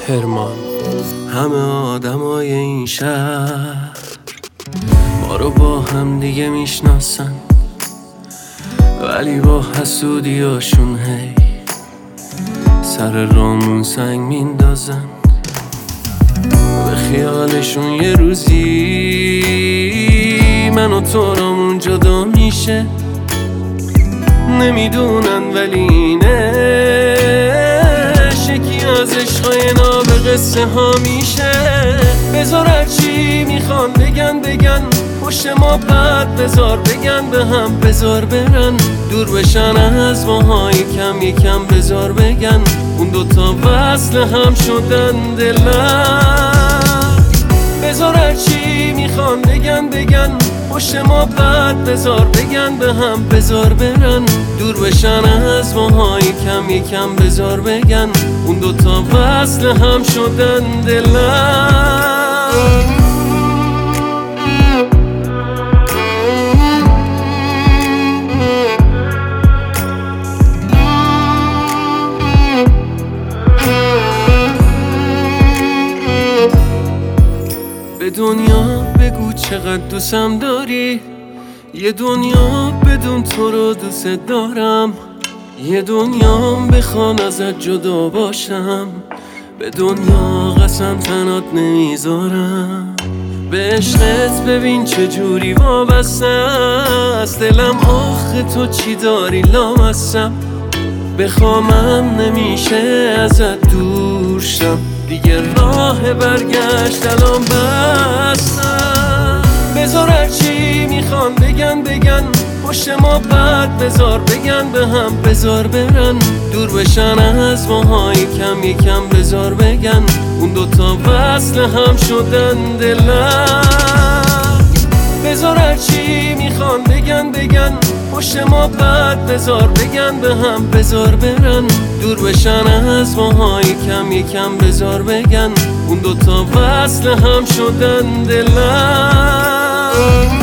هرمان. همه آدمای این شهر ما رو با هم دیگه میشناسن، ولی با حسودیاشون هی سر رامون سنگ میندازن. به خیالشون یه روزی من و تو رامون جدا میشه، نمیدونن ولی اینش یکی از عشقای نابغه قصه ها میشه. بذار هرچی میخوان بگن پشت ما بعد بذار بگن به هم، بذار برن دور بشن از ماهای کم یکم، بذار بگن اون دوتا وصل هم شدن دلم. بذار هرچی میخوان بگن پشت ما بعد بذار بگن به هم، بذار برن دور بشن از ماهای کم یکم، بذار بگن اون دوتا وصل هم شدن دلم. به دنیا بگو چقدر دوستم داری، یه دنیا بدون تو رو دوست دارم، یه دنیا بخوام ازت جدا باشم، به دنیا قسم تنات نمیذارم. به عشقت ببین چجوری وابسته است دلم، آخه تو چی داری لامصب، بخوامم نمیشه ازت دور شم، دیگه راه برگشت الان بستم. بذار هرچی میخوان بگن پشت ما بعد بذار بگن به هم، بذار برن دور بشن از ماهای کم یکم، بذار بگن اون دوتا وصل هم شدن دلم. بذار هرچی میخوان بگن پشت ما بعد بذار بگن به هم، بذار برن دور بشن از ماهای کم یکم، بذار بگن اون دوتا وصل هم شدن دلم.